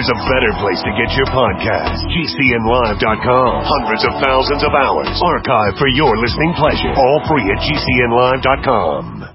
there's a better place to get your podcast. GCNlive.com. Hundreds of thousands of hours archived for your listening pleasure. All free at GCNlive.com.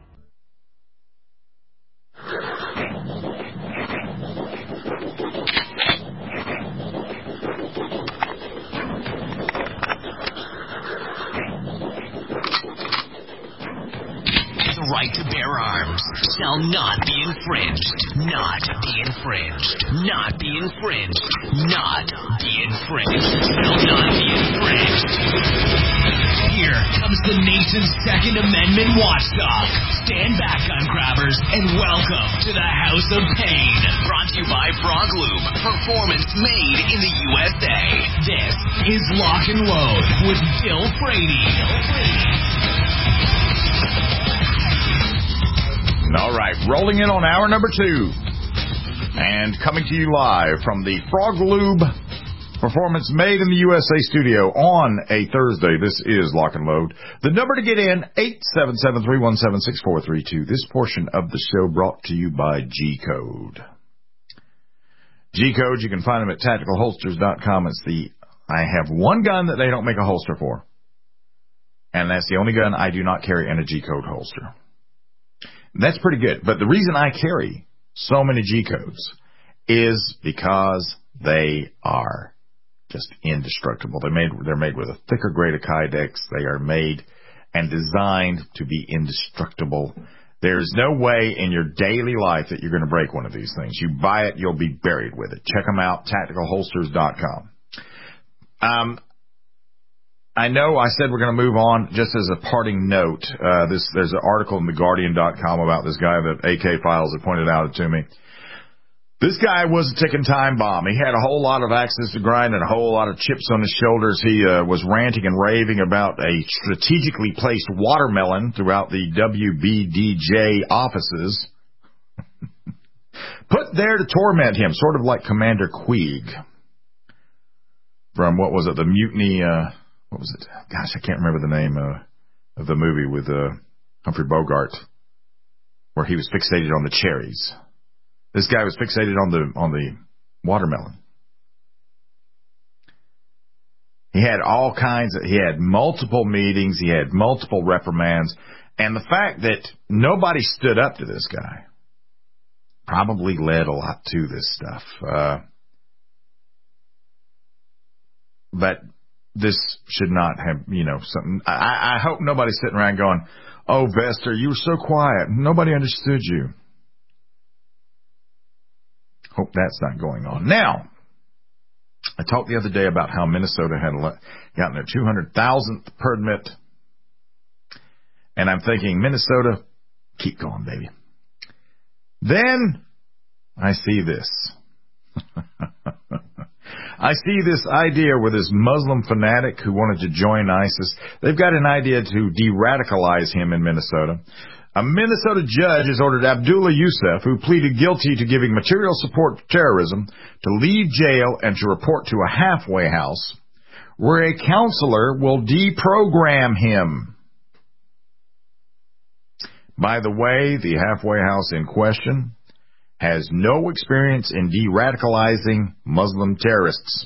Right to bear arms shall not be infringed. Not be infringed. Not be infringed. Not be infringed. Shall not be infringed. Here comes the nation's Second Amendment watchdog. Stand back, gun grabbers, and welcome to the House of Pain. Brought to you by Frog Lube. Performance made in the USA. This is Lock and Load with Bill Frady. All right, rolling in on hour number 2. And coming to you live from the Frog Lube Performance Made in the USA studio on a Thursday. This is Lock and Load. The number to get in, 877-317-6432. This portion of the show brought to you by G-Code. G-Code, you can find them at tacticalholsters.com. I have one gun that they don't make a holster for. And that's the only gun I do not carry in a G-Code holster. That's pretty good. But the reason I carry so many G-Codes is because they are just indestructible. They're made with a thicker grade of Kydex. They are made and designed to be indestructible. There's no way in your daily life that you're going to break one of these things. You buy it, you'll be buried with it. Check them out, tacticalholsters.com. I know I said we're going to move on. Just as a parting note, there's an article in theguardian.com about this guy that AK Files had pointed out to me. This guy was a ticking time bomb. He had a whole lot of axes to grind and a whole lot of chips on his shoulders. He was ranting and raving about a strategically placed watermelon throughout the WBDJ offices, put there to torment him, sort of like Commander Queeg from, what was it, the Mutiny... what was it? Gosh, I can't remember the name of the movie with Humphrey Bogart, where he was fixated on the cherries. This guy was fixated on the watermelon. He had all kinds of. He had multiple meetings. He had multiple reprimands, and the fact that nobody stood up to this guy probably led a lot to this stuff. But this should not have, something. I hope nobody's sitting around going, "Oh, Vester, you were so quiet. Nobody understood you." Hope that's not going on. Now, I talked the other day about how Minnesota had gotten their 200,000th permit. And I'm thinking, Minnesota, keep going, baby. Then I see this. I see this idea where this Muslim fanatic who wanted to join ISIS, they've got an idea to de-radicalize him in Minnesota. A Minnesota judge has ordered Abdullah Yusuf, who pleaded guilty to giving material support to terrorism, to leave jail and to report to a halfway house where a counselor will deprogram him. By the way, the halfway house in question has no experience in de-radicalizing Muslim terrorists.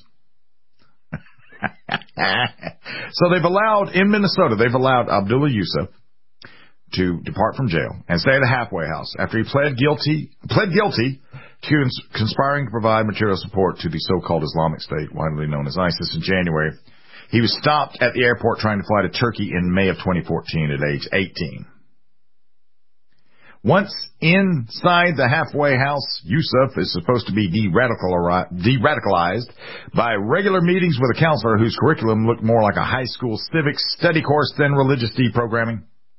So in Minnesota, they've allowed Abdullah Yusuf to depart from jail and stay at a halfway house after he pled guilty to conspiring to provide material support to the so-called Islamic State, widely known as ISIS, in January. He was stopped at the airport trying to fly to Turkey in May of 2014 at age 18. Once inside the halfway house, Yusuf is supposed to be de-radicalized by regular meetings with a counselor whose curriculum looked more like a high school civics study course than religious deprogramming.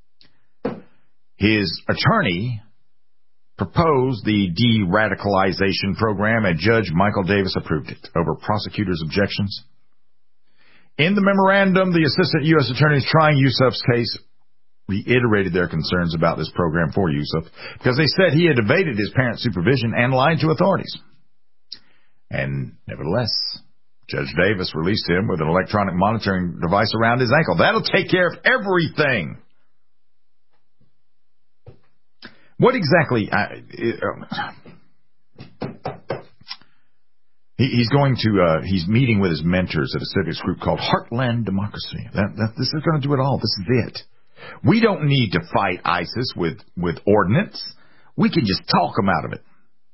His attorney proposed the de-radicalization program, and Judge Michael Davis approved it over prosecutors' objections. In the memorandum, the assistant U.S. attorneys trying Yusuf's case reiterated their concerns about this program for Yusuf because they said he had evaded his parents' supervision and lied to authorities. And nevertheless, Judge Davis released him with an electronic monitoring device around his ankle. That'll take care of everything. What exactly... He's going to, he's meeting with his mentors at a civics group called Heartland Democracy. This is going to do it all. This is it. We don't need to fight ISIS with ordnance. We can just talk them out of it.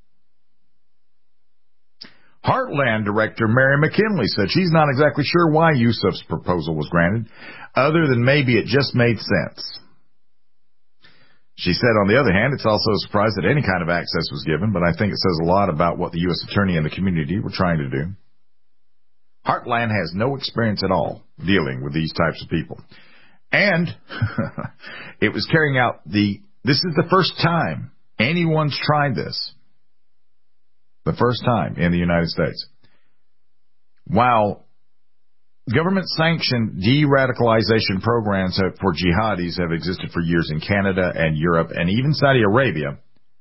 Heartland director Mary McKinley said she's not exactly sure why Yusuf's proposal was granted, other than maybe it just made sense. She said, on the other hand, it's also a surprise that any kind of access was given, but I think it says a lot about what the U.S. Attorney and the community were trying to do. Heartland has no experience at all dealing with these types of people. And it was carrying out this is the first time anyone's tried this. The first time in the United States. While government-sanctioned de-radicalization programs for jihadis have existed for years in Canada and Europe and even Saudi Arabia,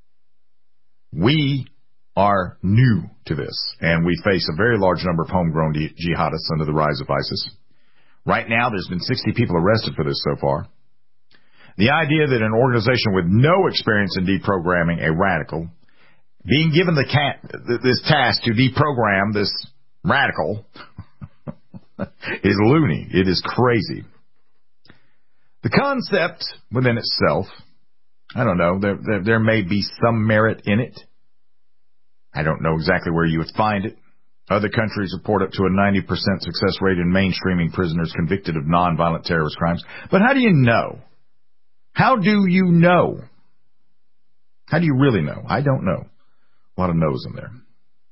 we are new to this, and we face a very large number of homegrown jihadists under the rise of ISIS. Right now, there's been 60 people arrested for this so far. The idea that an organization with no experience in deprogramming a radical, being given this task to deprogram this radical, is loony. It is crazy. The concept within itself, I don't know, there may be some merit in it. I don't know exactly where you would find it. Other countries report up to a 90% success rate in mainstreaming prisoners convicted of nonviolent terrorist crimes. But how do you know? How do you know? How do you really know? I don't know. A lot of no's in there.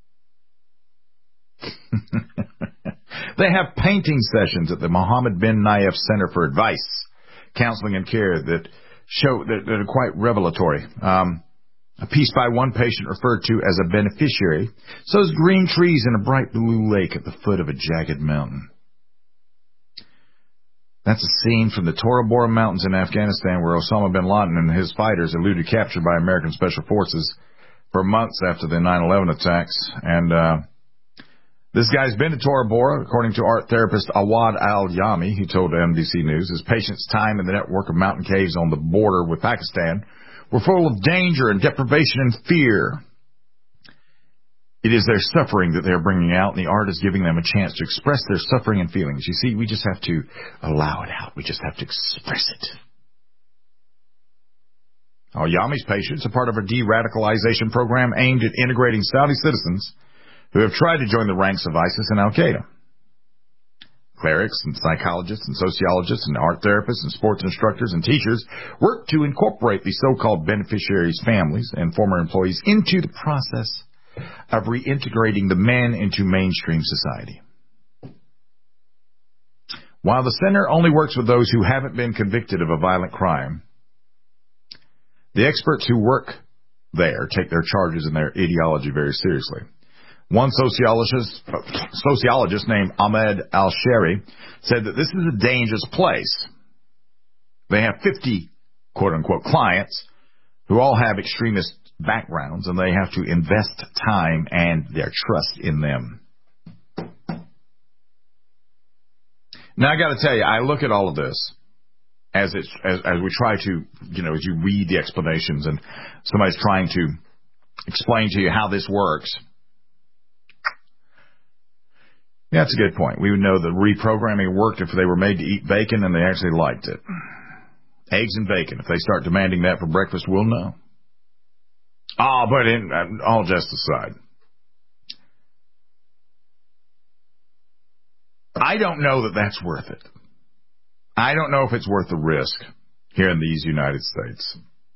They have painting sessions at the Mohammed bin Nayef Center for Advice, Counseling and Care that are quite revelatory. A piece by one patient referred to as a beneficiary shows green trees and a bright blue lake at the foot of a jagged mountain. That's a scene from the Tora Bora Mountains in Afghanistan where Osama bin Laden and his fighters eluded capture by American Special Forces for months after the 9/11 attacks. And this guy's been to Tora Bora, according to art therapist Awad Al-Yami. He told NBC News his patient's time in the network of mountain caves on the border with Pakistan were full of danger and deprivation and fear. It is their suffering that they're bringing out, and the art is giving them a chance to express their suffering and feelings. You see, we just have to allow it out. We just have to express it. Al-Yami's patients are part of a de-radicalization program aimed at integrating Saudi citizens who have tried to join the ranks of ISIS and Al-Qaeda. Clerics and psychologists and sociologists and art therapists and sports instructors and teachers work to incorporate the so-called beneficiaries' families and former employees into the process of reintegrating the men into mainstream society. While the center only works with those who haven't been convicted of a violent crime, the experts who work there take their charges and their ideology very seriously. One sociologist named Ahmed Al-Shari said that this is a dangerous place. They have 50, quote-unquote, clients who all have extremist backgrounds, and they have to invest time and their trust in them. Now, I got to tell you, I look at all of this as we try to, as you read the explanations and somebody's trying to explain to you how this works. Yeah, that's a good point. We would know that reprogramming worked if they were made to eat bacon and they actually liked it. Eggs and bacon. If they start demanding that for breakfast, we'll know. But all just aside. I don't know that that's worth it. I don't know if it's worth the risk here in these United States.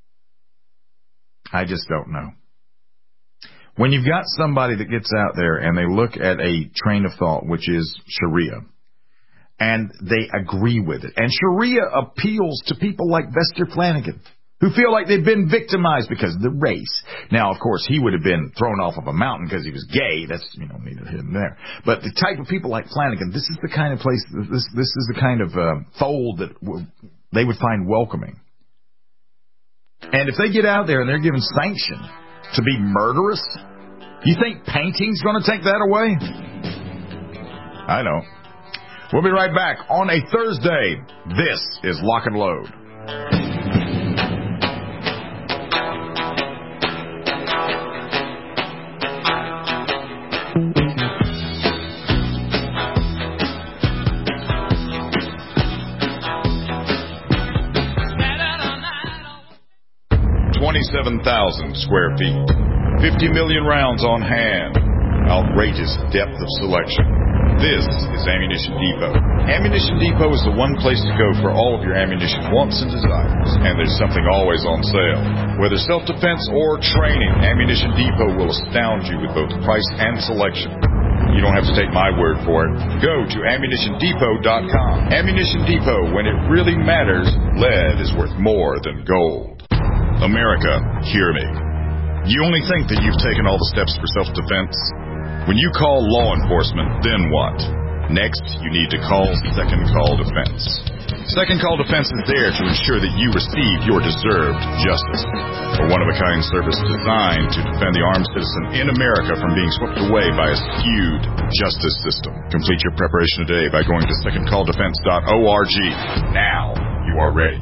I just don't know. When you've got somebody that gets out there and they look at a train of thought, which is Sharia, and they agree with it, and Sharia appeals to people like Bester Flanagan, who feel like they've been victimized because of the race. Now, of course, he would have been thrown off of a mountain because he was gay. That's, neither here nor there. But the type of people like Flanagan, this is the kind of place, this is the kind of fold that they would find welcoming. And if they get out there and they're given sanction to be murderous, you think painting's going to take that away? I know. We'll be right back on a Thursday. This is Lock and Load. 7,000 square feet. 50 million rounds on hand. Outrageous depth of selection. This is Ammunition Depot. Ammunition Depot is the one place to go for all of your ammunition wants and desires. And there's something always on sale. Whether self-defense or training, Ammunition Depot will astound you with both price and selection. You don't have to take my word for it. Go to AmmunitionDepot.com. Ammunition Depot, when it really matters, lead is worth more than gold. America, hear me. You only think that you've taken all the steps for self-defense? When you call law enforcement, then what? Next, you need to call Second Call Defense. Second Call Defense is there to ensure that you receive your deserved justice. A one-of-a-kind service designed to defend the armed citizen in America from being swept away by a skewed justice system. Complete your preparation today by going to secondcalldefense.org. Now you are ready.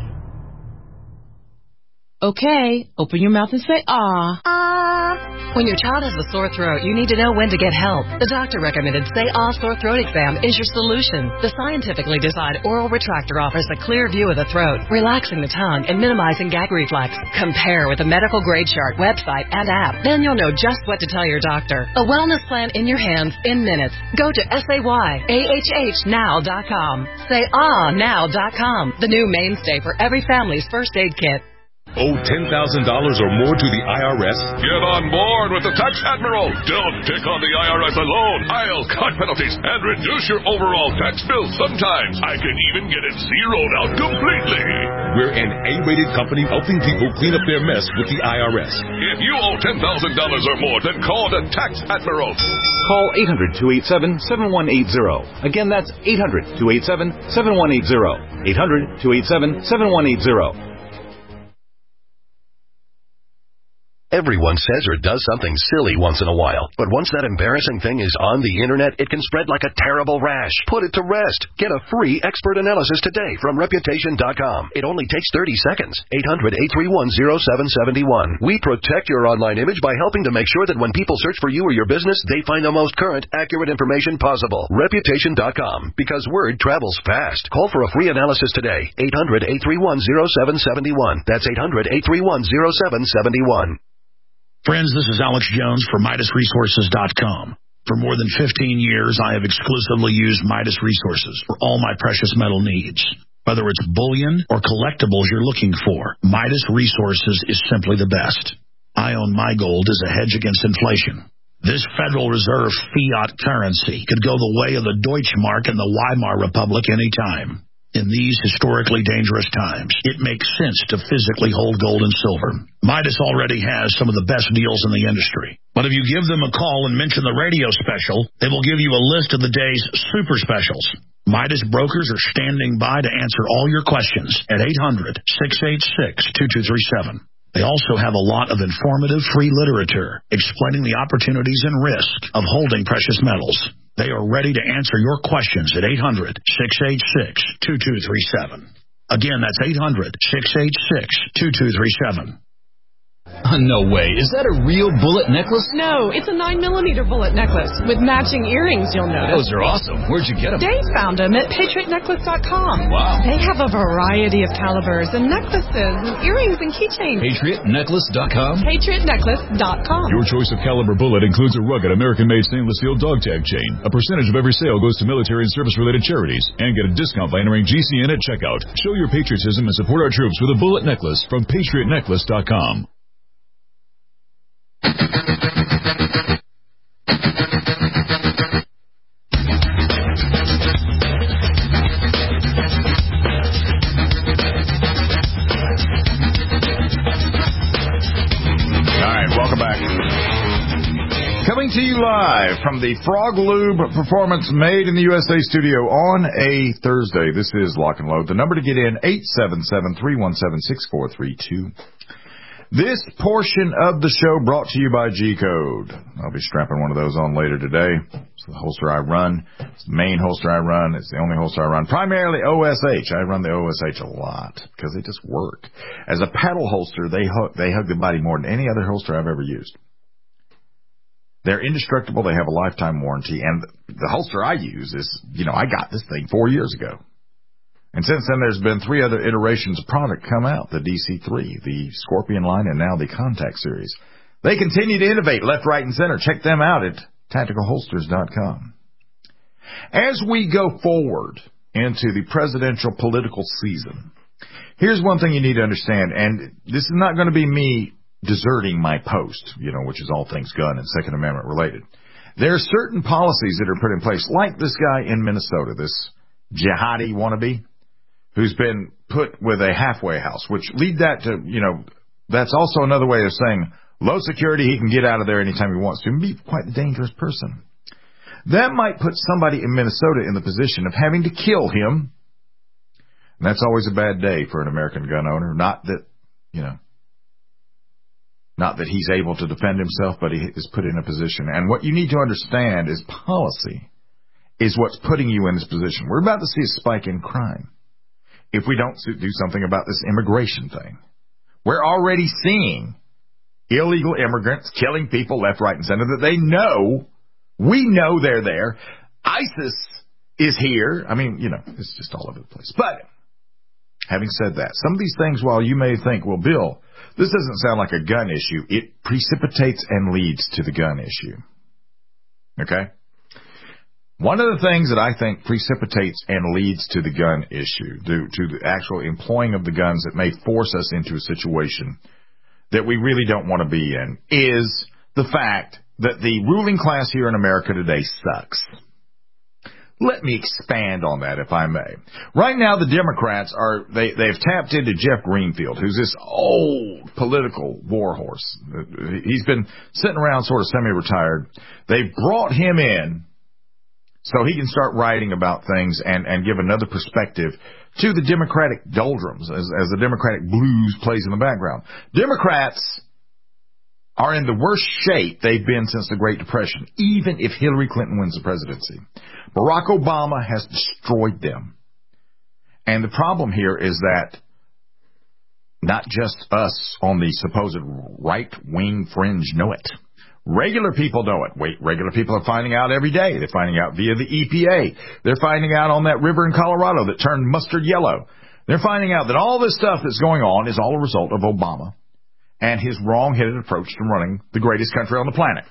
Okay, open your mouth and say, ah. When your child has a sore throat, you need to know when to get help. The doctor recommended Say Ah Sore Throat Exam is your solution. The scientifically designed oral retractor offers a clear view of the throat, relaxing the tongue and minimizing gag reflex. Compare with the medical grade chart, website, and app. Then you'll know just what to tell your doctor. A wellness plan in your hands in minutes. Go to SayAHHnow.com. SayAhNow.com, the new mainstay for every family's first aid kit. Owe $10,000 or more to the IRS? Get on board with the Tax Admiral. Don't take on the IRS alone. I'll cut penalties and reduce your overall tax bill. Sometimes I can even get it zeroed out completely. We're an A-rated company helping people clean up their mess with the IRS. If you owe $10,000 or more, then call the Tax Admiral. Call 800-287-7180. Again, that's 800-287-7180. 800-287-7180. Everyone says or does something silly once in a while, but once that embarrassing thing is on the internet, it can spread like a terrible rash. Put it to rest. Get a free expert analysis today from Reputation.com. It only takes 30 seconds. 800-831-0771. We protect your online image by helping to make sure that when people search for you or your business, they find the most current, accurate information possible. Reputation.com. Because word travels fast. Call for a free analysis today. 800-831-0771. That's 800-831-0771. Friends, this is Alex Jones for MidasResources.com. For more than 15 years, I have exclusively used Midas Resources for all my precious metal needs. Whether it's bullion or collectibles you're looking for, Midas Resources is simply the best. I own my gold as a hedge against inflation. This Federal Reserve fiat currency could go the way of the Deutschmark and the Weimar Republic anytime. In these historically dangerous times, it makes sense to physically hold gold and silver. Midas already has some of the best deals in the industry. But if you give them a call and mention the radio special, they will give you a list of the day's super specials. Midas brokers are standing by to answer all your questions at 800-686-2237. They also have a lot of informative free literature explaining the opportunities and risk of holding precious metals. They are ready to answer your questions at 800-686-2237. Again, that's 800-686-2237. No way. Is that a real bullet necklace? No, it's a 9mm bullet necklace with matching earrings, you'll notice. Those are awesome. Where'd you get them? Dave found them at PatriotNecklace.com. Wow. They have a variety of calibers and necklaces and earrings and keychains. PatriotNecklace.com? PatriotNecklace.com. Your choice of caliber bullet includes a rugged American-made stainless steel dog tag chain. A percentage of every sale goes to military and service-related charities. And get a discount by entering GCN at checkout. Show your patriotism and support our troops with a bullet necklace from PatriotNecklace.com. Coming to you live from the Frog Lube Performance Made in the USA studio on a Thursday. This is Lock and Load. The number to get in, 877-317-6432. This portion of the show brought to you by G-Code. I'll be strapping one of those on later today. It's the holster I run. It's the main holster I run. It's the only holster I run. Primarily OSH. I run the OSH a lot because they just work. As a paddle holster, they hug the body more than any other holster I've ever used. They're indestructible. They have a lifetime warranty. And the holster I use is, I got this thing 4 years ago. And since then, there's been 3 other iterations of product come out, the DC-3, the Scorpion line, and now the Contact series. They continue to innovate left, right, and center. Check them out at tacticalholsters.com. As we go forward into the presidential political season, here's one thing you need to understand, and this is not going to be me deserting my post, which is all things gun and Second Amendment related. There are certain policies that are put in place, like this guy in Minnesota, this jihadi wannabe, who's been put with a halfway house, which lead that to, that's also another way of saying low security, he can get out of there anytime he wants to and be quite a dangerous person. That might put somebody in Minnesota in the position of having to kill him. And that's always a bad day for an American gun owner. Not that, not that he's able to defend himself, but he is put in a position. And what you need to understand is policy is what's putting you in this position. We're about to see a spike in crime if we don't do something about this immigration thing. We're already seeing illegal immigrants killing people left, right, and center that they know. We know they're there. ISIS is here. I mean, it's just all over the place. But having said that, some of these things, while you may think, well, Bill, this doesn't sound like a gun issue, it precipitates and leads to the gun issue. Okay? One of the things that I think precipitates and leads to the gun issue, to the actual employing of the guns that may force us into a situation that we really don't want to be in, is the fact that the ruling class here in America today sucks. Let me expand on that, if I may. Right now, the Democrats they've tapped into Jeff Greenfield, who's this old political warhorse. He's been sitting around sort of semi-retired. They brought him in so he can start writing about things and give another perspective to the Democratic doldrums as the Democratic blues plays in the background. Democrats are in the worst shape they've been since the Great Depression, even if Hillary Clinton wins the presidency. Barack Obama has destroyed them. And the problem here is that not just us on the supposed right-wing fringe know it. Regular people know it. Regular people are finding out every day. They're finding out via the EPA. They're finding out on that river in Colorado that turned mustard yellow. They're finding out that all this stuff that's going on is all a result of Obama and his wrong-headed approach to running the greatest country on the planet.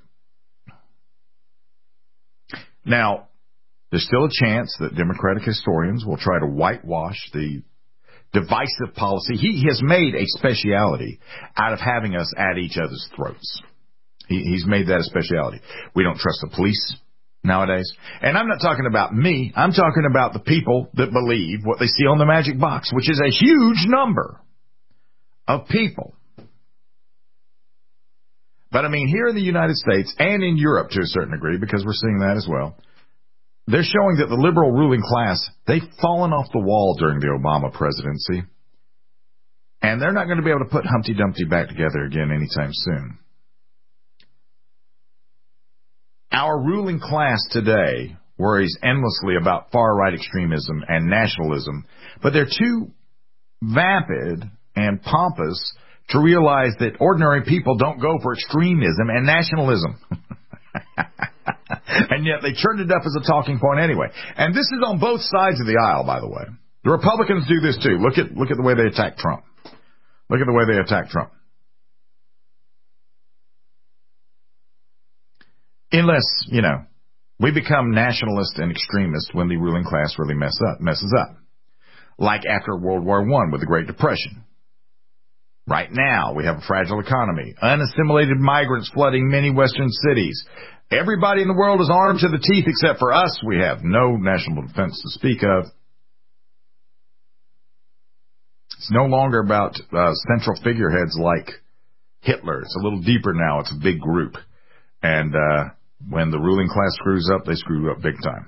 Now, there's still a chance that Democratic historians will try to whitewash the divisive policy. He has made a speciality out of having us at each other's throats. He's made that a speciality. We don't trust the police nowadays. And I'm not talking about me. I'm talking about the people that believe what they see on the magic box, which is a huge number of people. But, I mean, here in the United States and in Europe to a certain degree, because we're seeing that as well, they're showing that the liberal ruling class, they've fallen off the wall during the Obama presidency. And they're not going to be able to put Humpty Dumpty back together again anytime soon. Our ruling class today worries endlessly about far-right extremism and nationalism, but they're too vapid and pompous to realize that ordinary people don't go for extremism and nationalism. And yet they turned it up as a talking point anyway. And this is on both sides of the aisle, by the way. The Republicans do this too. Look at the way they attack Trump. Look at the way they attack Trump. Unless, we become nationalist and extremist when the ruling class really messes up. Like after World War I with the Great Depression. Right now, we have a fragile economy, unassimilated migrants flooding many western cities. Everybody in the world is armed to the teeth except for us. We have no national defense to speak of. It's no longer about central figureheads like Hitler. It's a little deeper now. It's a big group. And when the ruling class screws up, they screw up big time.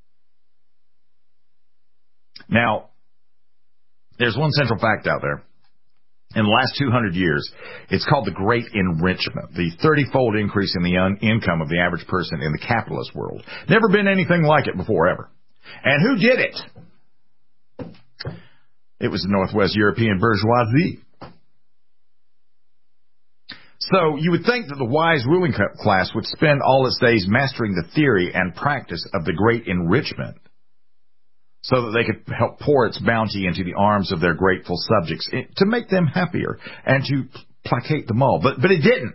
Now, there's one central fact out there. In the last 200 years, it's called the Great Enrichment, the 30-fold increase in the income of the average person in the capitalist world. Never been anything like it before, ever. And who did it? It was the Northwest European bourgeoisie. So you would think that the wise ruling class would spend all its days mastering the theory and practice of the Great Enrichment, so that they could help pour its bounty into the arms of their grateful subjects to make them happier and to placate them all. But it didn't.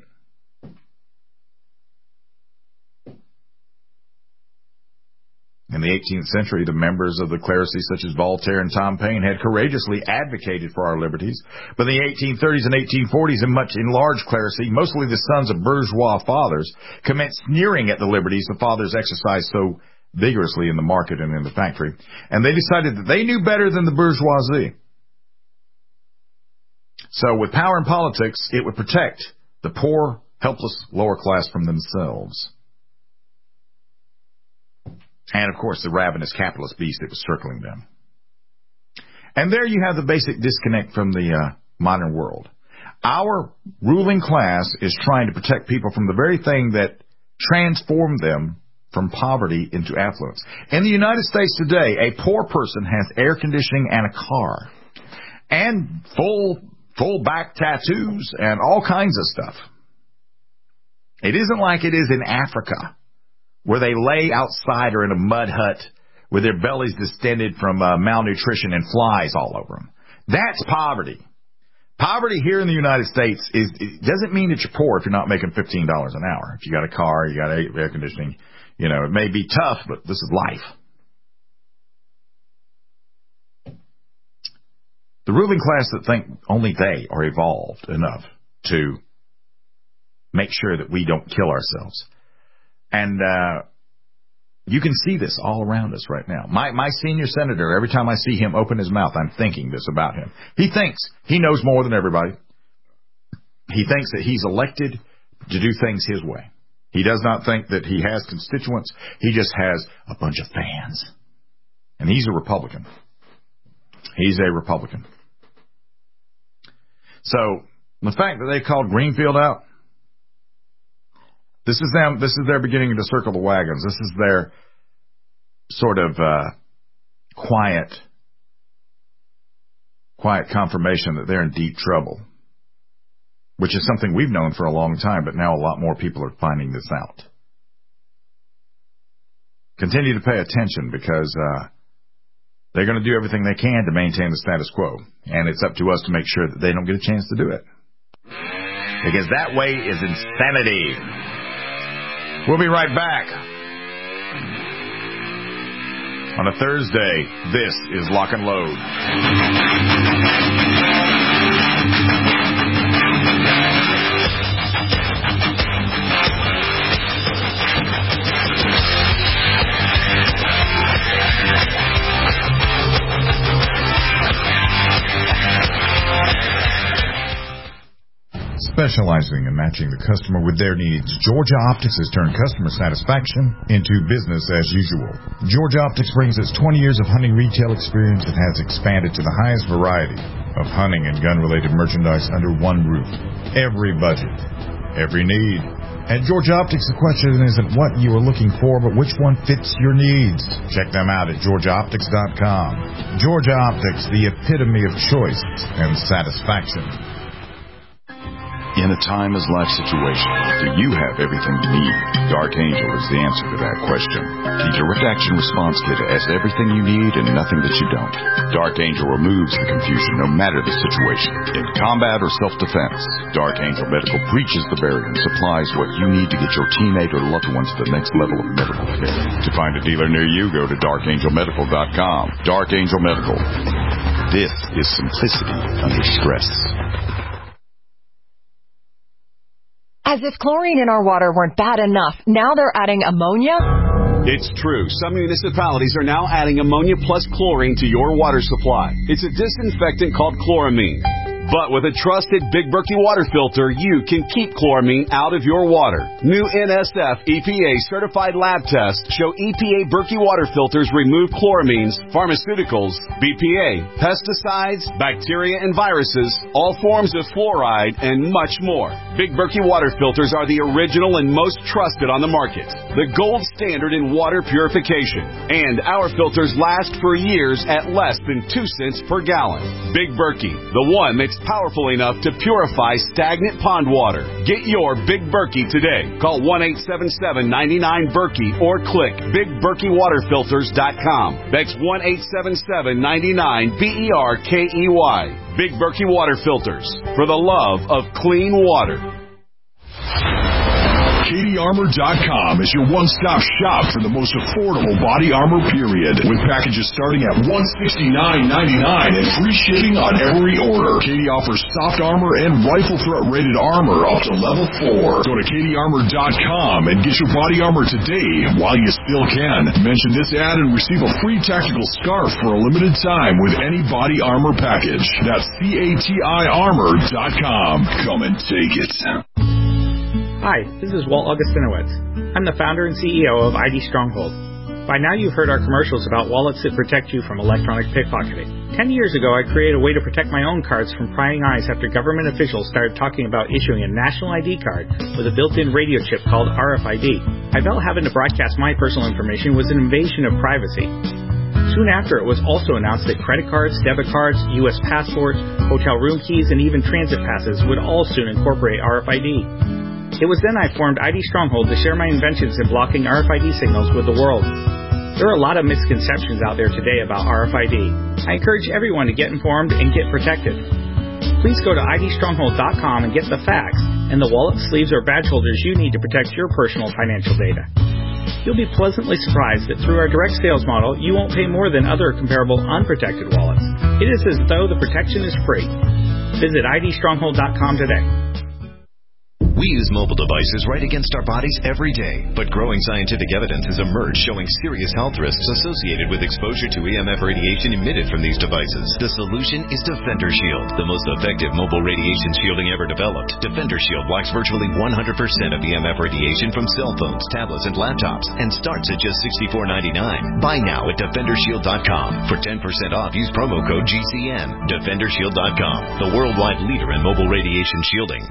In the 18th century, the members of the clerisy, such as Voltaire and Tom Paine, had courageously advocated for our liberties. But in the 1830s and 1840s, and much enlarged clerisy, mostly the sons of bourgeois fathers, commenced sneering at the liberties the fathers exercised so vigorously in the market and in the factory. And they decided that they knew better than the bourgeoisie. So with power in politics, it would protect the poor, helpless, lower class from themselves. And, of course, the ravenous capitalist beast that was circling them. And there you have the basic disconnect from the modern world. Our ruling class is trying to protect people from the very thing that transformed them from poverty into affluence. In the United States today, a poor person has air conditioning and a car. And full back tattoos and all kinds of stuff. It isn't like it is in Africa, where they lay outside or in a mud hut with their bellies distended from malnutrition and flies all over them. That's poverty. Poverty here in the United States it doesn't mean that you're poor if you're not making $15 an hour. If you got a car, you got air conditioning, it may be tough, but this is life. The ruling class that think only they are evolved enough to make sure that we don't kill ourselves. And you can see this all around us right now. My senior senator, every time I see him open his mouth, I'm thinking this about him. He thinks he knows more than everybody. He thinks that he's elected to do things his way. He does not think that he has constituents. He just has a bunch of fans. And he's a Republican. He's a Republican. So the fact that they called Greenfield out, this is them. This is their beginning to circle the wagons. This is their sort of quiet confirmation that they're in deep trouble, which is something we've known for a long time, but now a lot more people are finding this out. Continue to pay attention because they're going to do everything they can to maintain the status quo, and it's up to us to make sure that they don't get a chance to do it, because that way is insanity. We'll be right back. On a Thursday, this is Lock and Load. Specializing in matching the customer with their needs, Georgia Optics has turned customer satisfaction into business as usual. Georgia Optics brings its 20 years of hunting retail experience and has expanded to the highest variety of hunting and gun-related merchandise under one roof. Every budget, every need. At Georgia Optics, the question isn't what you are looking for, but which one fits your needs. Check them out at GeorgiaOptics.com. Georgia Optics, the epitome of choice and satisfaction. In a timeless-life situation, do you have everything you need? Dark Angel is the answer to that question. The Direct Action Response Kit has everything you need and nothing that you don't. Dark Angel removes the confusion no matter the situation. In combat or self-defense, Dark Angel Medical breaches the barrier and supplies what you need to get your teammate or loved one to the next level of medical care. To find a dealer near you, go to darkangelmedical.com. Dark Angel Medical. This is simplicity under stress. As if chlorine in our water weren't bad enough, now they're adding ammonia? It's true. Some municipalities are now adding ammonia plus chlorine to your water supply. It's a disinfectant called chloramine. But with a trusted Big Berkey water filter, you can keep chloramine out of your water. New NSF EPA certified lab tests show EPA Berkey water filters remove chloramines, pharmaceuticals, BPA, pesticides, bacteria and viruses, all forms of fluoride, and much more. Big Berkey water filters are the original and most trusted on the market. The gold standard in water purification. And our filters last for years at less than 2 cents per gallon. Big Berkey, the one that it's powerful enough to purify stagnant pond water. Get your Big Berkey today. Call 1-877-99-BERKEY or click BigBerkeyWaterFilters.com. That's 1-877-99-BERKEY. Big Berkey Water Filters, for the love of clean water. CatieArmor.com is your one-stop shop for the most affordable body armor, period. With packages starting at $169.99 and free shipping on every order. Katie offers soft armor and rifle threat rated armor up to level 4. Go to CatieArmor.com and get your body armor today while you still can. Mention this ad and receive a free tactical scarf for a limited time with any body armor package. That's CatieArmor.com. Come and take it. Hi, this is Walt Augustinowicz. I'm the founder and CEO of ID Stronghold. By now you've heard our commercials about wallets that protect you from electronic pickpocketing. 10 years ago, I created a way to protect my own cards from prying eyes after government officials started talking about issuing a national ID card with a built-in radio chip called RFID. I felt having to broadcast my personal information was an invasion of privacy. Soon after, it was also announced that credit cards, debit cards, U.S. passports, hotel room keys, and even transit passes would all soon incorporate RFID. It was then I formed ID Stronghold to share my inventions in blocking RFID signals with the world. There are a lot of misconceptions out there today about RFID. I encourage everyone to get informed and get protected. Please go to IDStronghold.com and get the facts and the wallet, sleeves, or badge holders you need to protect your personal financial data. You'll be pleasantly surprised that through our direct sales model, you won't pay more than other comparable unprotected wallets. It is as though the protection is free. Visit IDStronghold.com today. We use mobile devices right against our bodies every day, but growing scientific evidence has emerged showing serious health risks associated with exposure to EMF radiation emitted from these devices. The solution is Defender Shield, the most effective mobile radiation shielding ever developed. Defender Shield blocks virtually 100% of EMF radiation from cell phones, tablets, and laptops, and starts at just $64.99. Buy now at DefenderShield.com. For 10% off, use promo code GCN. DefenderShield.com, the worldwide leader in mobile radiation shielding.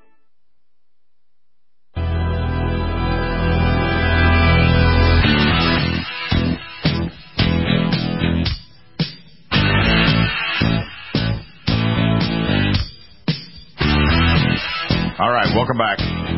All right, welcome back.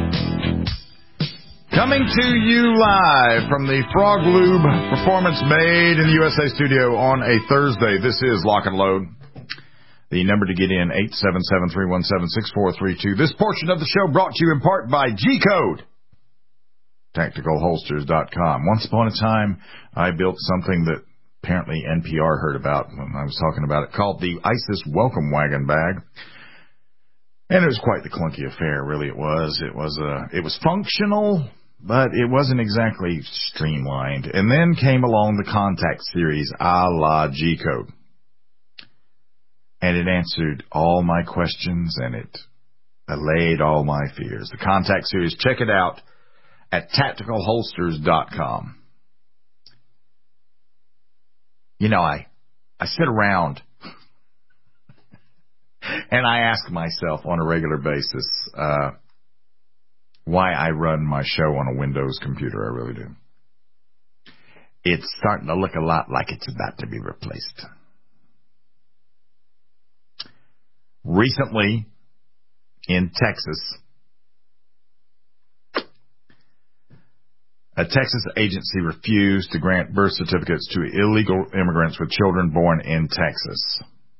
Coming to you live from the Frog Lube Performance Made in the USA studio on a Thursday. This is Lock and Load. The number to get in, 877-317-6432. This portion of the show brought to you in part by G-Code. TacticalHolsters.com. Once upon a time, I built something that apparently NPR heard about when I was talking about it, called the ISIS Welcome Wagon Bag. And it was quite the clunky affair, really it was. It was functional, but it wasn't exactly streamlined. And then came along the Contact series, a la G-Code. And it answered all my questions, and it allayed all my fears. The Contact series, check it out at TacticalHolsters.com. You know, I sit around and I ask myself on a regular basis why I run my show on a Windows computer. I really do. It's starting to look a lot like it's about to be replaced. Recently, in Texas, a Texas agency refused to grant birth certificates to illegal immigrants with children born in Texas.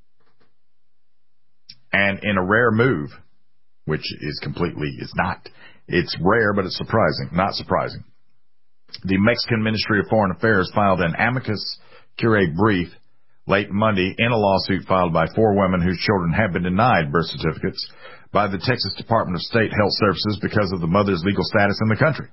And in a rare move, which is it's rare, but it's surprising, not surprising. The Mexican Ministry of Foreign Affairs filed an amicus curiae brief late Monday in a lawsuit filed by 4 women whose children have been denied birth certificates by the Texas Department of State Health Services because of the mother's legal status in the country.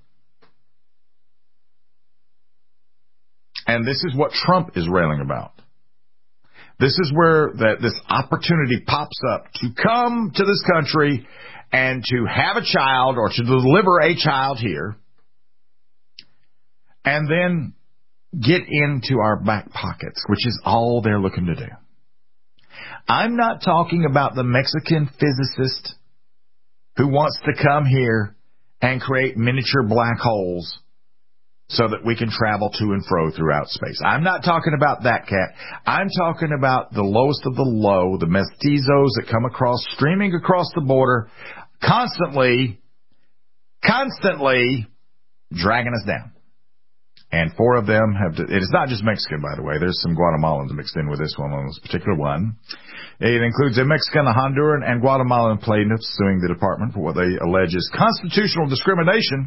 And this is what Trump is railing about. This is where this opportunity pops up to come to this country and to have a child or to deliver a child here and then get into our back pockets, which is all they're looking to do. I'm not talking about the Mexican physicist who wants to come here and create miniature black holes so that we can travel to and fro throughout space. I'm not talking about that, Cat. I'm talking about the lowest of the low, the mestizos that come across, streaming across the border, constantly dragging us down. And 4 of them have, it is not just Mexican, by the way. There's some Guatemalans mixed in with this one on this particular one. It includes a Mexican, a Honduran, and Guatemalan plaintiffs suing the department for what they allege is constitutional discrimination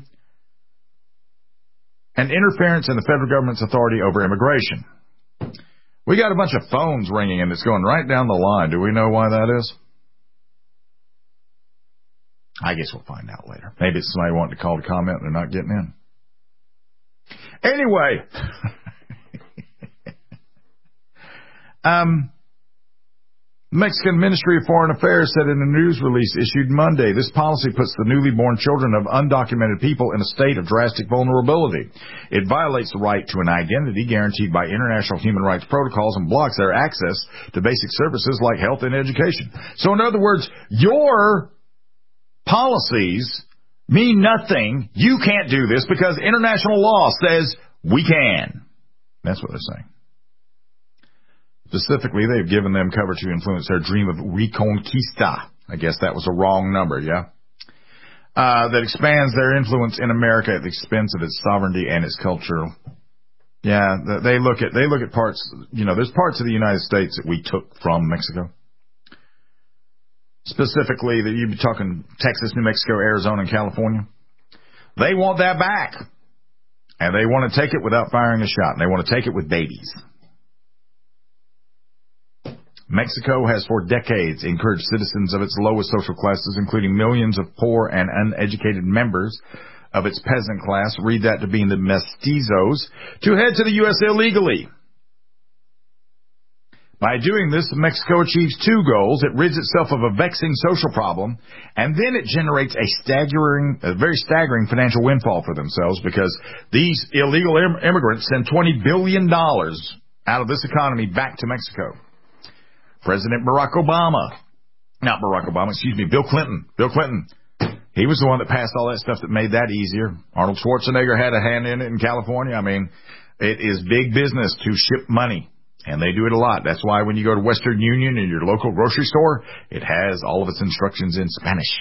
and interference in the federal government's authority over immigration. We got a bunch of phones ringing and it's going right down the line. Do we know why that is? I guess we'll find out later. Maybe it's somebody wanting to call to comment and they're not getting in. Anyway, Mexican Ministry of Foreign Affairs said in a news release issued Monday, this policy puts the newly born children of undocumented people in a state of drastic vulnerability. It violates the right to an identity guaranteed by international human rights protocols and blocks their access to basic services like health and education. So in other words, your policies mean nothing. You can't do this because international law says we can. That's what they're saying. Specifically, they've given them cover to influence their dream of reconquista. I guess that was a wrong number, yeah? That expands their influence in America at the expense of its sovereignty and its culture. Yeah, they look at parts, there's parts of the United States that we took from Mexico. Specifically, that you'd be talking Texas, New Mexico, Arizona, and California. They want that back. And they want to take it without firing a shot. And they want to take it with babies. Mexico has for decades encouraged citizens of its lowest social classes, including millions of poor and uneducated members of its peasant class, read that to being the mestizos, to head to the U.S. illegally. By doing this, Mexico achieves 2 goals. It rids itself of a vexing social problem, and then it generates a very staggering financial windfall for themselves because these illegal immigrants send $20 billion out of this economy back to Mexico. Bill Clinton. He was the one that passed all that stuff that made that easier. Arnold Schwarzenegger had a hand in it in California. I mean, it is big business to ship money, and they do it a lot. That's why when you go to Western Union in your local grocery store, it has all of its instructions in Spanish.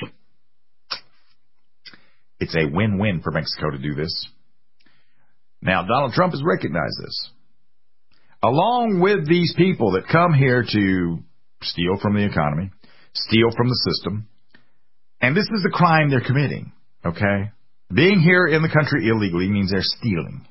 It's a win-win for Mexico to do this. Now, Donald Trump has recognized this. Along with these people that come here to steal from the economy, steal from the system, and this is the crime they're committing, okay? Being here in the country illegally means they're stealing.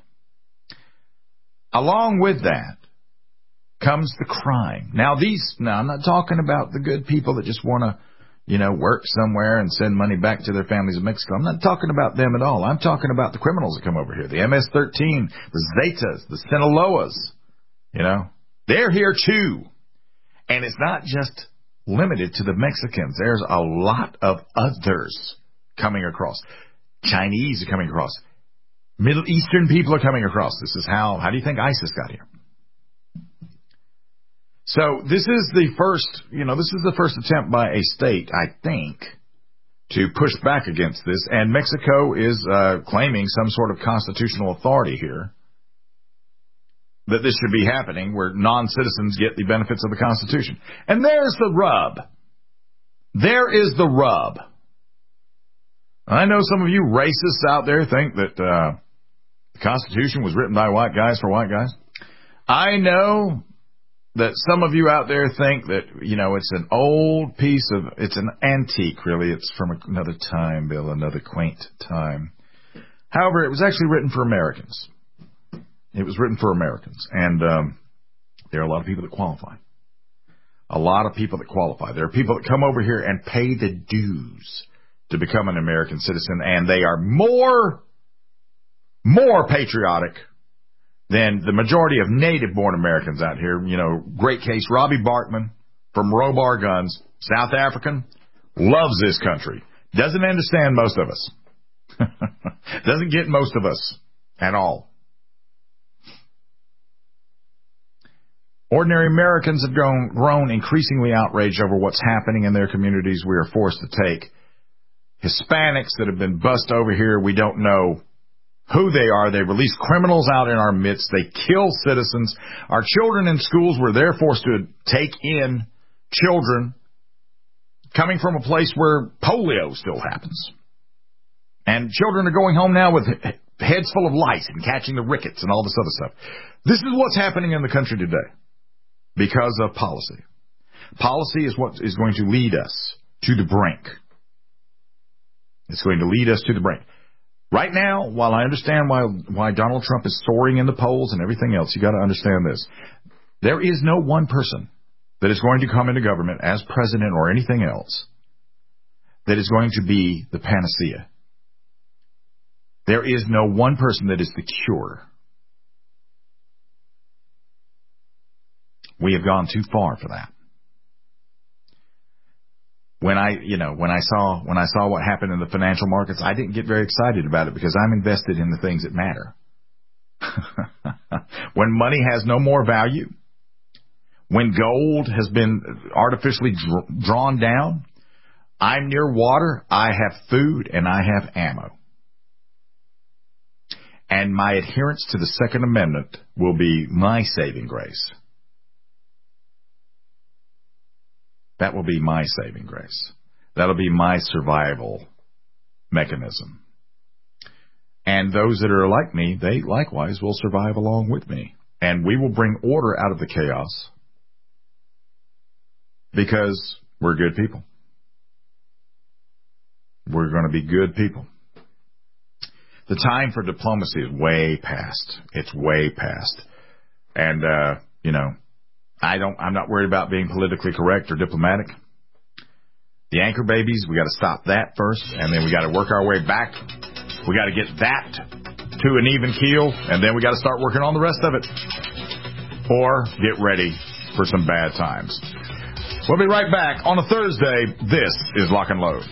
Along with that comes the crime. Now, I'm not talking about the good people that just want to, work somewhere and send money back to their families in Mexico. I'm not talking about them at all. I'm talking about the criminals that come over here, the MS-13, the Zetas, the Sinaloas. They're here too. And it's not just limited to the Mexicans. There's a lot of others coming across. Chinese are coming across. Middle Eastern people are coming across. This is how do you think ISIS got here? So this is the first attempt by a state, I think, to push back against this. And Mexico is claiming some sort of constitutional authority here, that this should be happening, where non-citizens get the benefits of the Constitution. And there's the rub. There is the rub. I know some of you racists out there think that the Constitution was written by white guys for white guys. I know that some of you out there think that, it's an old it's an antique, really. It's from another time, Bill, another quaint time. However, it was actually written for Americans. It was written for Americans, and there are a lot of people that qualify. A lot of people that qualify. There are people that come over here and pay the dues to become an American citizen, and they are more patriotic than the majority of native-born Americans out here. Great case, Robbie Barkman from Robar Guns, South African, loves this country. Doesn't understand most of us. Doesn't get most of us at all. Ordinary Americans have grown increasingly outraged over what's happening in their communities. We are forced to take Hispanics that have been bussed over here. We don't know who they are. They release criminals out in our midst. They kill citizens. Our children in schools, where they're forced to take in children coming from a place where polio still happens. And children are going home now with heads full of lice and catching the rickets and all this other stuff. This is what's happening in the country today because of policy. Policy is what is going to lead us to the brink. It's going to lead us to the brink. Right now, while I understand why Donald Trump is soaring in the polls and everything else, you got to understand this. There is no one person that is going to come into government as president or anything else that is going to be the panacea. There is no one person that is the cure. We have gone too far for that. When I saw what happened in the financial markets, I didn't get very excited about it because I'm invested in the things that matter. When money has no more value, when gold has been artificially drawn down, I'm near water, I have food, and I have ammo. And my adherence to the Second Amendment will be my saving grace. That will be my saving grace. That'll be my survival mechanism. And those that are like me, they likewise will survive along with me. And we will bring order out of the chaos because we're good people. We're going to be good people. The time for diplomacy is way past. It's way past. And, I'm not worried about being politically correct or diplomatic. The anchor babies, we got to stop that first, and then we got to work our way back. We got to get that to an even keel, and then we got to start working on the rest of it. Or get ready for some bad times. We'll be right back on a Thursday. This is Lock and Load.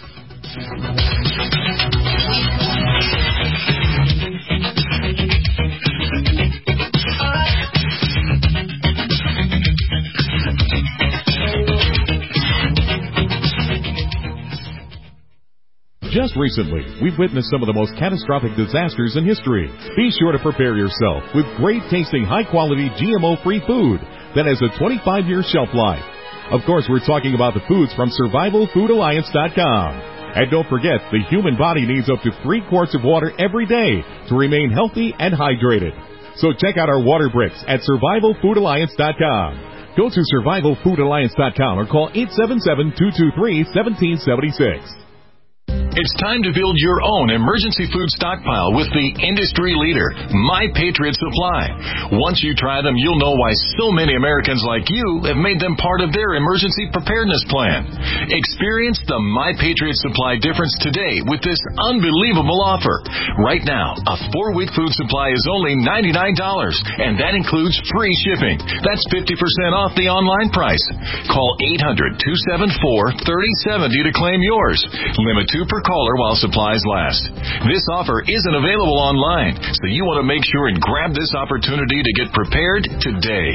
Just recently, we've witnessed some of the most catastrophic disasters in history. Be sure to prepare yourself with great-tasting, high-quality, GMO-free food that has a 25-year shelf life. Of course, we're talking about the foods from SurvivalFoodAlliance.com. And don't forget, the human body needs up to 3 quarts of water every day to remain healthy and hydrated. So check out our water bricks at SurvivalFoodAlliance.com. Go to SurvivalFoodAlliance.com or call 877-223-1776. It's time to build your own emergency food stockpile with the industry leader, My Patriot Supply. Once you try them, you'll know why so many Americans like you have made them part of their emergency preparedness plan. Experience the My Patriot Supply difference today with this unbelievable offer. Right now, a 4-week food supply is only $99, and that includes free shipping. That's 50% off the online price. Call 800-274-3070 to claim yours. Limit 2 per caller while supplies last. This offer isn't available online, so you want to make sure and grab this opportunity to get prepared today.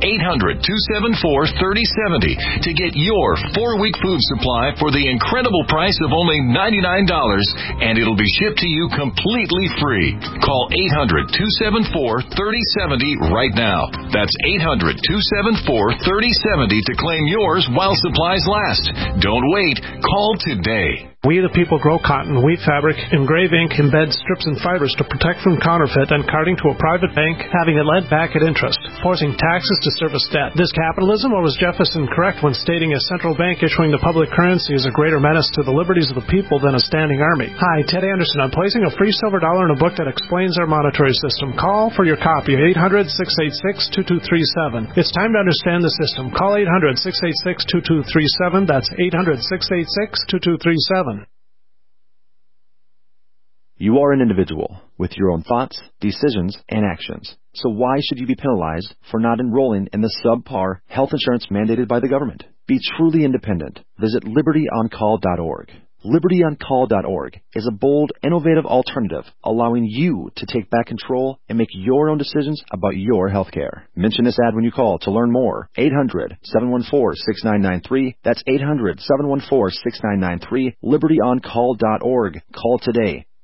800-274-3070 to get your 4-week food supply for the incredible price of only $99, and it'll be shipped to you completely free. Call 800-274-3070 right now. That's 800-274-3070 to claim yours while supplies last. Don't wait. Call today. We the people grow cotton, weave fabric, engrave ink, embed strips and fibers to protect from counterfeit and carting to a private bank, having it lent back at interest, forcing taxes to service debt. This capitalism, or was Jefferson correct when stating a central bank issuing the public currency is a greater menace to the liberties of the people than a standing army? Hi, Ted Anderson. I'm placing a free silver dollar in a book that explains our monetary system. Call for your copy at 800-686-2237. It's time to understand the system. Call 800-686-2237. That's 800-686-2237. You are an individual with your own thoughts, decisions, and actions. So why should you be penalized for not enrolling in the subpar health insurance mandated by the government? Be truly independent. Visit LibertyOnCall.org. LibertyOnCall.org is a bold, innovative alternative allowing you to take back control and make your own decisions about your health care. Mention this ad when you call to learn more. 800-714-6993. That's 800-714-6993. LibertyOnCall.org. Call today.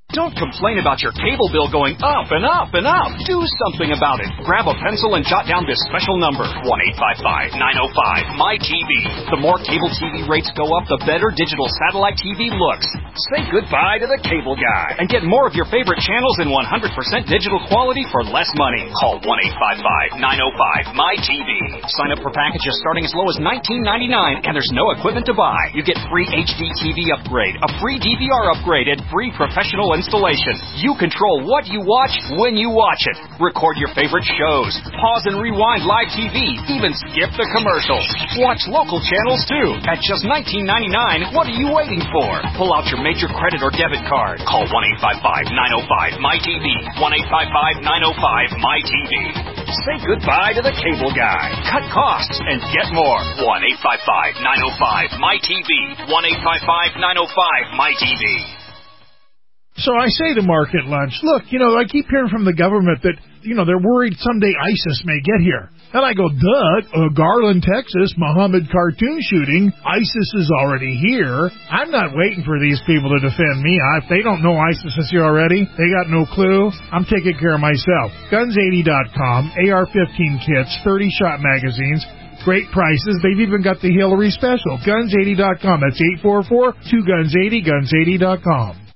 Don't complain about your cable bill going up and up and up. Do something about it. Grab a pencil and jot down this special number, 1-855-905-MY-TV. The more cable TV rates go up, the better digital satellite TV looks. Say goodbye to the cable guy and get more of your favorite channels in 100% digital quality for less money. Call 1-855-905-MY-TV. Sign up for packages starting as low as $19.99, and there's no equipment to buy. You get free HD TV upgrade, a free DVR upgrade, and free professional installation. You control what you watch when you watch it. Record your favorite shows. Pause and rewind live TV. Even skip the commercials. Watch local channels too. At just $19.99, what are you waiting for? Pull out your major credit or debit card. Call 1-855-905-MY-TV. 1-855-905-MY-TV. Say goodbye to the cable guy. Cut costs and get more. 1-855-905-MY-TV. 1-855-905-MY-TV. So I say to Mark at lunch, look, I keep hearing from the government that, they're worried someday ISIS may get here. And I go, duh, Garland, Texas, Muhammad cartoon shooting, ISIS is already here. I'm not waiting for these people to defend me. If they don't know ISIS is here already, they got no clue. I'm taking care of myself. Guns80.com, AR-15 kits, 30-shot magazines, great prices. They've even got the Hillary special. Guns80.com. That's 844-2-GUNS80, Guns80.com.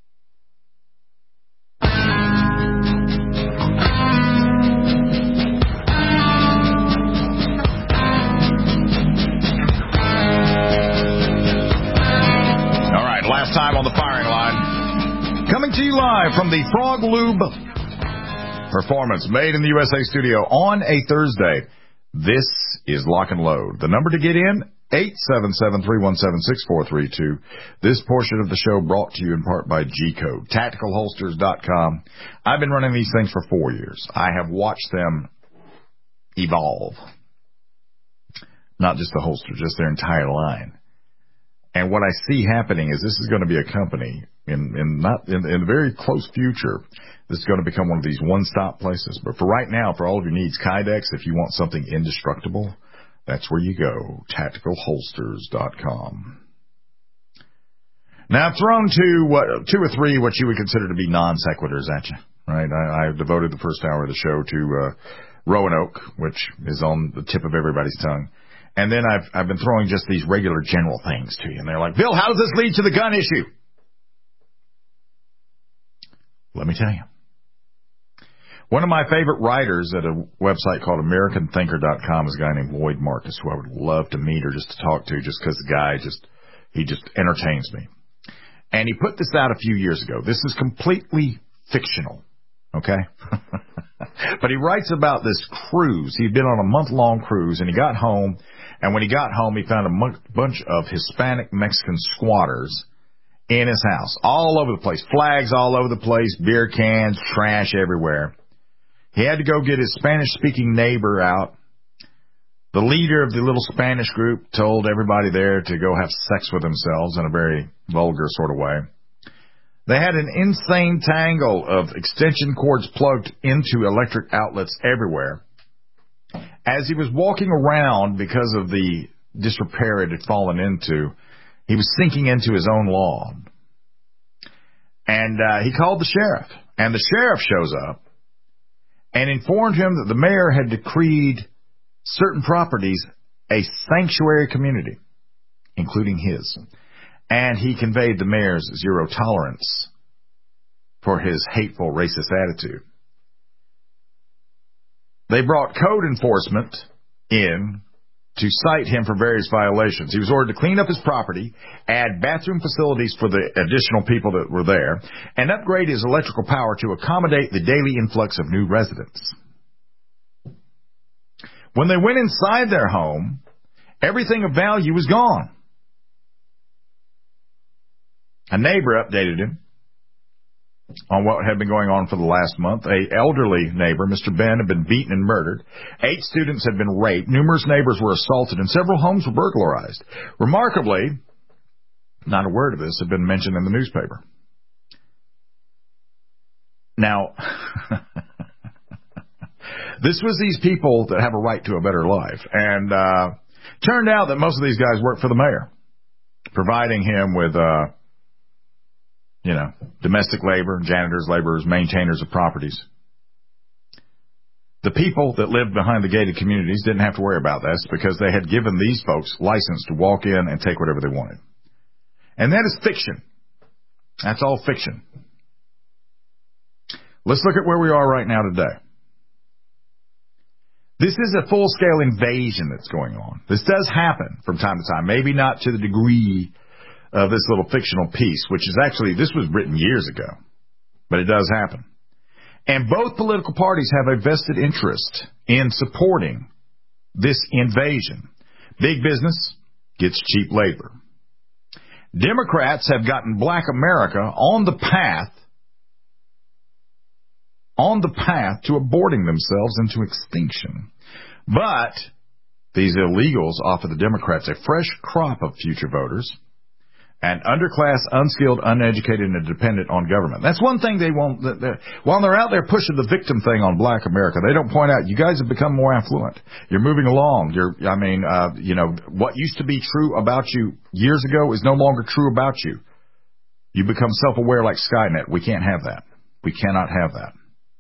Time on the firing line. Coming to you live from the Frog Lube Performance Made in the USA studio on a Thursday. This is Lock and Load. The number to get in, 877-317-6432. This portion of the show brought to you in part by G-Code, TacticalHolsters.com. I've been running these things for 4 years. I have watched them evolve. Not just the holster, just their entire line. And what I see happening is this is going to be a company in the very close future. This is going to become one of these one-stop places. But for right now, for all of your needs, Kydex, if you want something indestructible, that's where you go. TacticalHolsters.com. Now, I've thrown two or three what you would consider to be non-sequiturs at you, right? I've devoted the first hour of the show to Roanoke, which is on the tip of everybody's tongue. And then I've been throwing just these regular general things to you. And they're like, Bill, how does this lead to the gun issue? Let me tell you. One of my favorite writers at a website called AmericanThinker.com is a guy named Lloyd Marcus, who I would love to meet or just to talk to just because the guy he just entertains me. And he put this out a few years ago. This is completely fictional, okay? But he writes about this cruise. He'd been on a month-long cruise, and he got home. And when he got home, he found a bunch of Hispanic Mexican squatters in his house, all over the place, flags all over the place, beer cans, trash everywhere. He had to go get his Spanish-speaking neighbor out. The leader of the little Spanish group told everybody there to go have sex with themselves in a very vulgar sort of way. They had an insane tangle of extension cords plugged into electric outlets everywhere. As he was walking around, because of the disrepair it had fallen into, he was sinking into his own lawn. And he called the sheriff. And the sheriff shows up and informed him that the mayor had decreed certain properties a sanctuary community, including his. And he conveyed the mayor's zero tolerance for his hateful, racist attitude. They brought code enforcement in to cite him for various violations. He was ordered to clean up his property, add bathroom facilities for the additional people that were there, and upgrade his electrical power to accommodate the daily influx of new residents. When they went inside their home, everything of value was gone. A neighbor updated him on what had been going on for the last month. An elderly neighbor, Mr. Ben, had been beaten and murdered. 8 students had been raped. Numerous neighbors were assaulted, and several homes were burglarized. Remarkably, not a word of this had been mentioned in the newspaper. Now, this was these people that have a right to a better life. And turned out that most of these guys worked for the mayor, providing him with domestic labor, janitors, laborers, maintainers of properties. The people that lived behind the gated communities didn't have to worry about this because they had given these folks license to walk in and take whatever they wanted. And that is fiction. That's all fiction. Let's look at where we are right now today. This is a full-scale invasion that's going on. This does happen from time to time, maybe not to the degree of this little fictional piece, which is actually, this was written years ago, but it does happen. And both political parties have a vested interest in supporting this invasion. Big business gets cheap labor. Democrats have gotten Black America on the path to aborting themselves into extinction. But these illegals offer the Democrats a fresh crop of future voters, and underclass, unskilled, uneducated, and dependent on government. That's one thing they won't. While they're out there pushing the victim thing on Black America, they don't point out you guys have become more affluent. You're moving along. What used to be true about you years ago is no longer true about you. You become self-aware like Skynet. We can't have that. We cannot have that.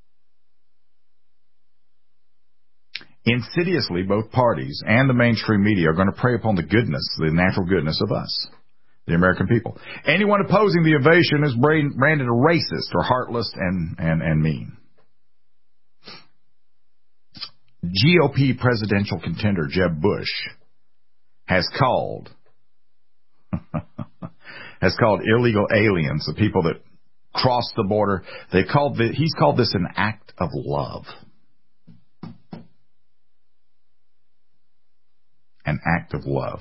Insidiously, both parties and the mainstream media are going to prey upon the natural goodness of us, the American people. Anyone opposing the invasion is branded a racist or heartless and mean. GOP presidential contender Jeb Bush has called illegal aliens, the people that cross the border, he's called this an act of love. An act of love.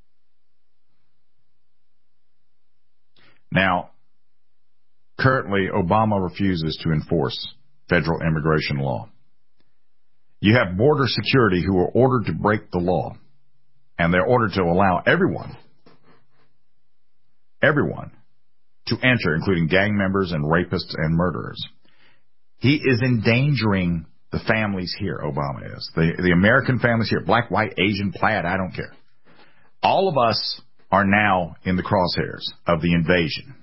Now, currently, Obama refuses to enforce federal immigration law. You have border security who are ordered to break the law, and they're ordered to allow everyone to enter, including gang members and rapists and murderers. He is endangering the families here, Obama is. The American families here, black, white, Asian, plaid, I don't care. All of us are now in the crosshairs of the invasion.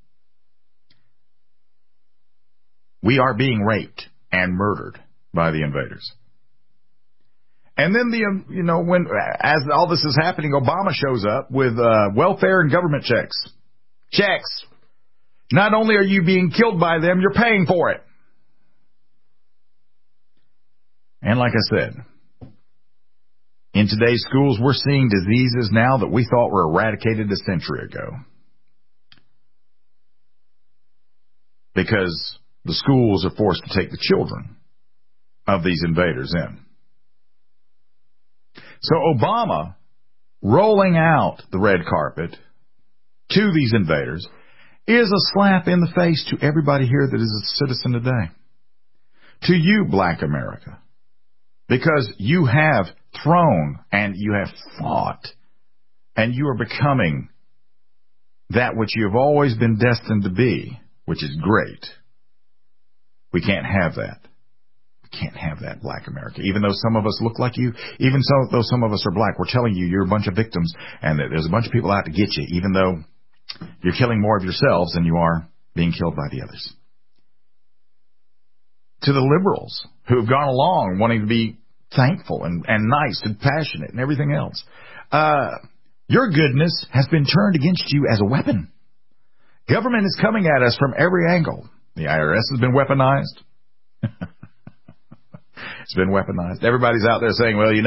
We are being raped and murdered by the invaders. And then as all this is happening, Obama shows up with welfare and government checks. Checks. Not only are you being killed by them, you're paying for it. And like I said, in today's schools, we're seeing diseases now that we thought were eradicated a century ago. Because the schools are forced to take the children of these invaders in. So Obama rolling out the red carpet to these invaders is a slap in the face to everybody here that is a citizen today. To you, Black America. Because you have thrown and you have fought and you are becoming that which you have always been destined to be, which is great. We can't have that. We can't have that, Black America. Even though some of us look like you, though some of us are black, we're telling you you're a bunch of victims and that there's a bunch of people out to get you, even though you're killing more of yourselves than you are being killed by the others. To the liberals who have gone along wanting to be thankful and nice and passionate and everything else. Your goodness has been turned against you as a weapon. Government is coming at us from every angle. The IRS has been weaponized. It's been weaponized. Everybody's out there saying, well,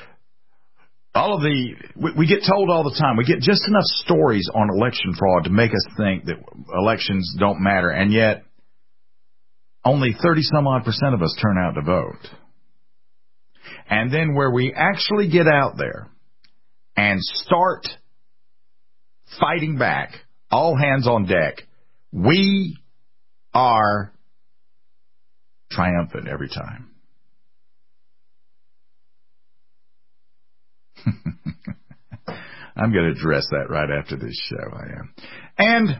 we get told all the time, we get just enough stories on election fraud to make us think that elections don't matter, and yet only 30-some-odd% of us turn out to vote. And then where we actually get out there and start fighting back, all hands on deck, we are triumphant every time. I'm going to address that right after this show, I am. And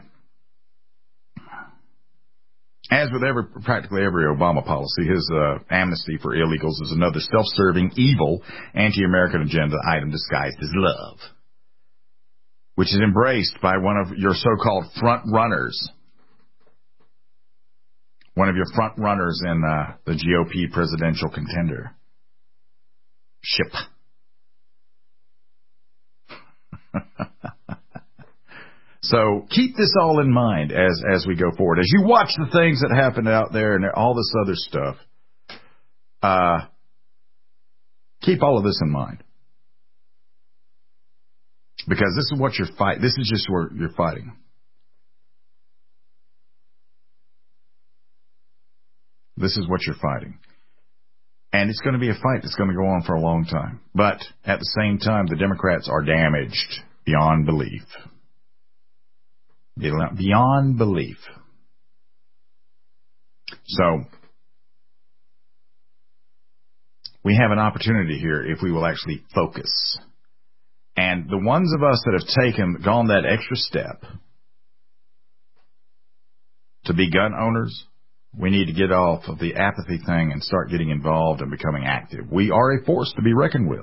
as with practically every Obama policy, his amnesty for illegals is another self-serving, evil, anti-American agenda item disguised as love, which is embraced by one of your so-called front runners one of your front runners in the GOP presidential contendership. So keep this all in mind as we go forward. As you watch the things that happen out there and all this other stuff, keep all of this in mind. Because this is what you're fighting. This is just where you're fighting. This is what you're fighting. And it's going to be a fight that's going to go on for a long time. But at the same time, the Democrats are damaged beyond belief. Beyond belief. So, we have an opportunity here if we will actually focus. And the ones of us that have gone that extra step to be gun owners, we need to get off of the apathy thing and start getting involved and becoming active. We are a force to be reckoned with.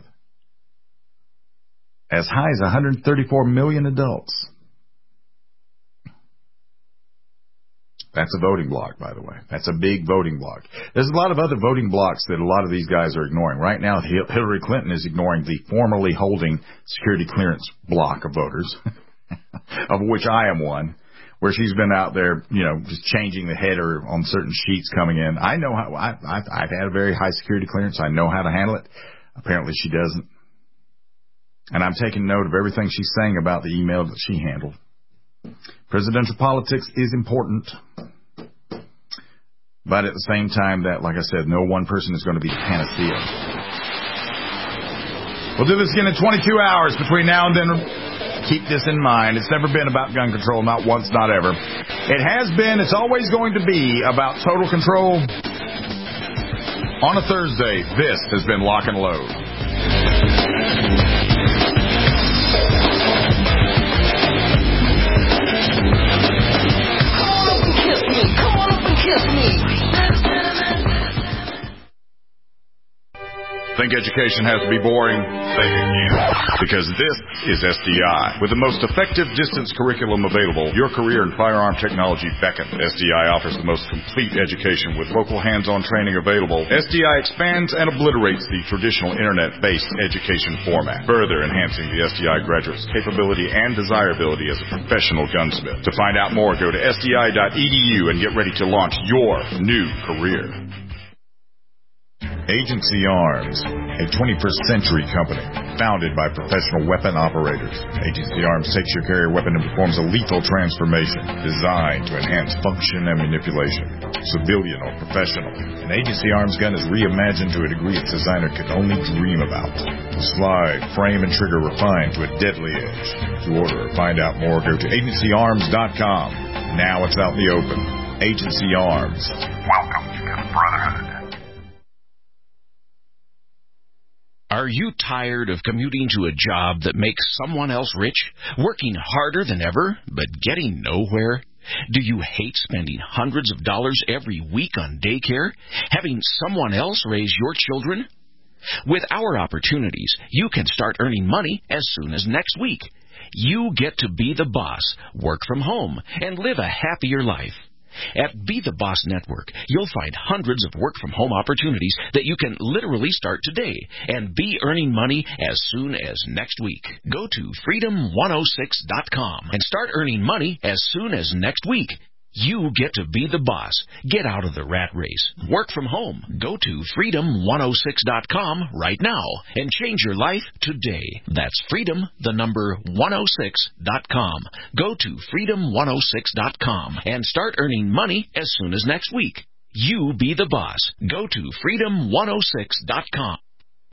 As high as 134 million adults. That's a voting block, by the way. That's a big voting block. There's a lot of other voting blocks that a lot of these guys are ignoring. Right now, Hillary Clinton is ignoring the formerly holding security clearance block of voters, of which I am one, where she's been out there, just changing the header on certain sheets coming in. I know how, I've had a very high security clearance. I know how to handle it. Apparently she doesn't. And I'm taking note of everything she's saying about the email that she handled. Presidential politics is important. But at the same time, that, like I said, no one person is going to be the panacea. We'll do this again in 22 hours between now and then. Keep this in mind. It's never been about gun control, not once, not ever. It has been, it's always going to be about total control. On a Thursday, this has been Lock and Load. Think education has to be boring? Think again. Because this is SDI. With the most effective distance curriculum available, your career in firearm technology beckons. SDI offers the most complete education with local hands-on training available. SDI expands and obliterates the traditional internet-based education format, further enhancing the SDI graduate's capability and desirability as a professional gunsmith. To find out more, go to sdi.edu and get ready to launch your new career. Agency Arms, a 21st century company founded by professional weapon operators. Agency Arms takes your carrier weapon and performs a lethal transformation designed to enhance function and manipulation, civilian or professional. An Agency Arms gun is reimagined to a degree its designer could only dream about. The slide, frame, and trigger refined to a deadly edge. To order or find out more, go to agencyarms.com. Now it's out in the open. Agency Arms. Welcome to the Brotherhood. Are you tired of commuting to a job that makes someone else rich, working harder than ever, but getting nowhere? Do you hate spending hundreds of dollars every week on daycare, having someone else raise your children? With our opportunities, you can start earning money as soon as next week. You get to be the boss, work from home, and live a happier life. At Be the Boss Network, you'll find hundreds of work-from-home opportunities that you can literally start today and be earning money as soon as next week. Go to freedom106.com and start earning money as soon as next week. You get to be the boss. Get out of the rat race. Work from home. Go to freedom106.com right now and change your life today. That's freedom106.com. Go to freedom106.com and start earning money as soon as next week. You be the boss. Go to freedom106.com.